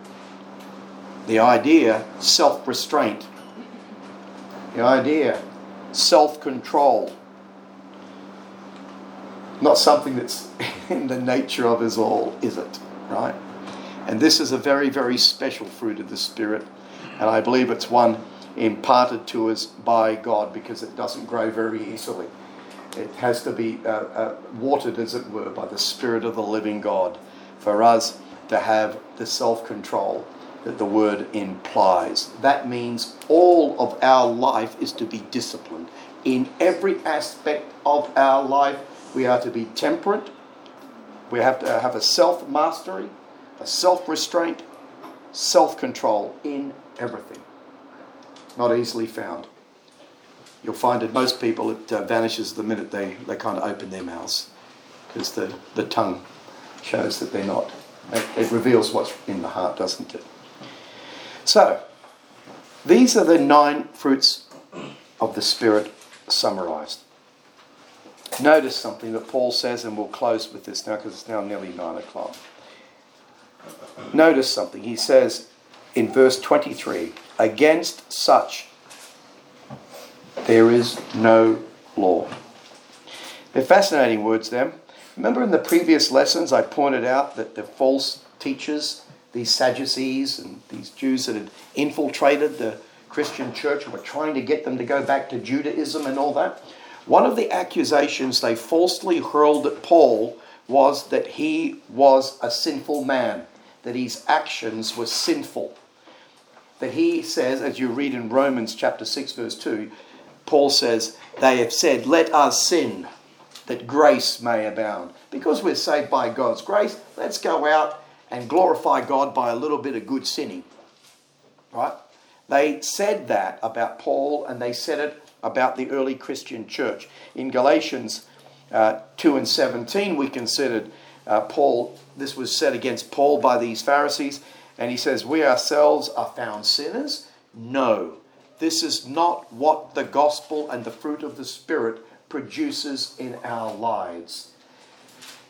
The idea, self-restraint. The idea, self-control. Not something that's in the nature of us all, is it? Right? And this is a very, very special fruit of the Spirit. And I believe it's one imparted to us by God because it doesn't grow very easily. It has to be uh, uh, watered, as it were, by the Spirit of the living God for us to have the self-control that the word implies. That means all of our life is to be disciplined. In every aspect of our life, we are to be temperate. We have to have a self-mastery, a self-restraint, self-control in everything. Not easily found. You'll find that most people, it uh, vanishes the minute they, they kind of open their mouths, because the, the tongue shows that they're not. It, it reveals what's in the heart, doesn't it? So, these are the nine fruits of the Spirit summarized. Notice something that Paul says, and we'll close with this now because it's now nearly nine o'clock. Notice something. He says in verse twenty-three, against such there is no law. They're fascinating words, them. Remember in the previous lessons I pointed out that the false teachers, these Sadducees and these Jews that had infiltrated the Christian church and were trying to get them to go back to Judaism and all that. One of the accusations they falsely hurled at Paul was that he was a sinful man, that his actions were sinful. That he says, as you read in Romans chapter six verse two, Paul says, they have said, let us sin, that grace may abound. Because we're saved by God's grace, let's go out and glorify God by a little bit of good sinning. Right? They said that about Paul, and they said it about the early Christian church. In Galatians uh, two and seventeen, we considered uh, Paul, this was said against Paul by these Pharisees, and he says, we ourselves are found sinners? No, this is not what the gospel and the fruit of the Spirit produces in our lives.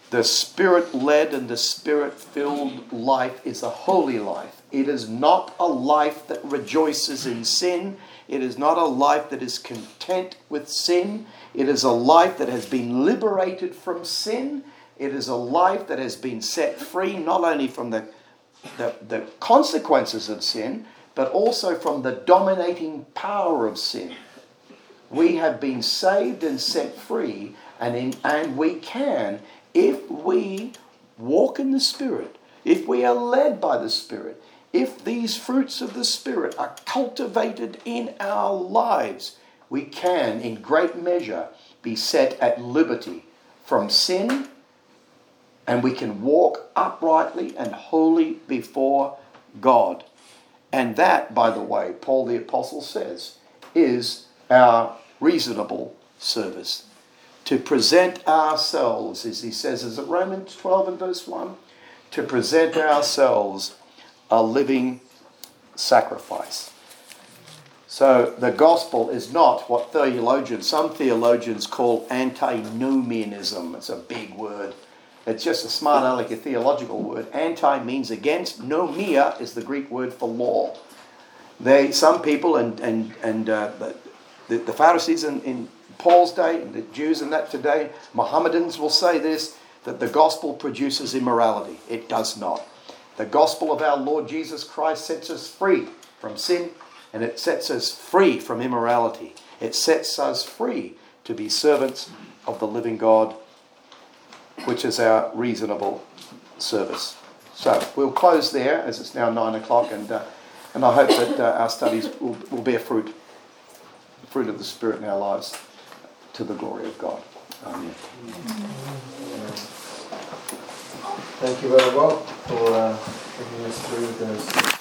The Spirit-led and the Spirit-filled life is a holy life. It is not a life that rejoices in sin. It is not a life that is content with sin. It is a life that has been liberated from sin. It is a life that has been set free not only from the, the, the consequences of sin, but also from the dominating power of sin. We have been saved and set free, and, in, and we can, if we walk in the Spirit, if we are led by the Spirit, if these fruits of the Spirit are cultivated in our lives, we can, in great measure, be set at liberty from sin, and we can walk uprightly and holy before God. And that, by the way, Paul the Apostle says, is our reasonable service. To present ourselves, as he says, is it Romans twelve and verse one? To present ourselves a living sacrifice. So the gospel is not what theologians, some theologians call antinomianism. It's a big word. It's just a smart aleck, a theological word. Anti means against. Nomia is the Greek word for law. They, some people, and and and uh, the, the Pharisees in, in Paul's day, and the Jews in that today, Mohammedans will say this, that the gospel produces immorality. It does not. The gospel of our Lord Jesus Christ sets us free from sin, and it sets us free from immorality. It sets us free to be servants of the living God, which is our reasonable service. So we'll close there, as it's now nine o'clock, and uh, and I hope that uh, our studies will, will bear fruit, the fruit of the Spirit in our lives, to the glory of God. Amen. Thank you very well for uh, taking us through this.